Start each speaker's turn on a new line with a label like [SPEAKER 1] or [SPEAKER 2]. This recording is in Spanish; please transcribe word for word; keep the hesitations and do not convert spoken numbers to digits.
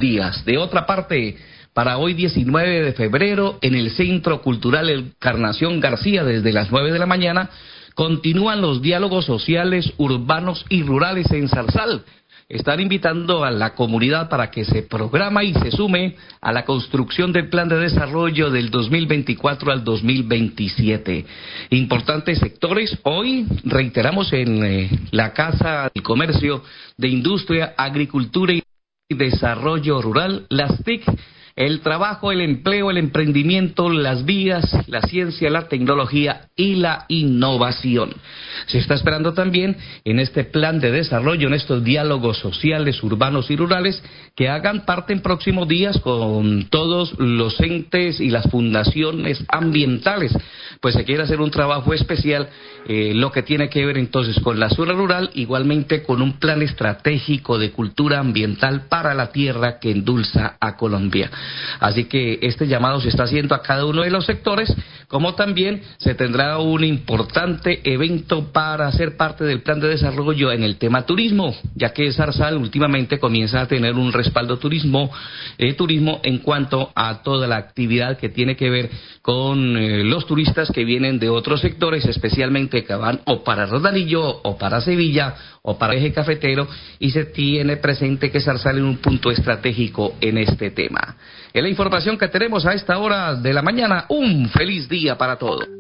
[SPEAKER 1] días. De otra parte, para hoy diecinueve de febrero, en el Centro Cultural Encarnación García, desde las nueve de la mañana, continúan los diálogos sociales urbanos y rurales en Zarzal. Están invitando a la comunidad para que se programa y se sume a la construcción del plan de desarrollo del dos mil veinticuatro al dos mil veintisiete. Importantes sectores. Hoy reiteramos en eh, la Casa del Comercio de Industria, Agricultura y Desarrollo Rural, las T I C, el trabajo, el empleo, el emprendimiento, las vías, la ciencia, la tecnología y la innovación. Se está esperando también en este plan de desarrollo, en estos diálogos sociales, urbanos y rurales, que hagan parte en próximos días con todos los entes y las fundaciones ambientales, pues se quiere hacer un trabajo especial, eh, lo que tiene que ver entonces con la zona rural, igualmente con un plan estratégico de cultura ambiental para la tierra que endulza a Colombia. Así que este llamado se está haciendo a cada uno de los sectores, como también se tendrá un importante evento para ser parte del plan de desarrollo en el tema turismo, ya que Zarzal últimamente comienza a tener un respaldo turismo, eh, turismo en cuanto a toda la actividad que tiene que ver con eh, los turistas que vienen de otros sectores, especialmente que van o para Rodalillo o para Sevilla o para Eje Cafetero, y se tiene presente que Zarzal es un punto estratégico en este tema. Es la información que tenemos a esta hora de la mañana. Un feliz día para todos.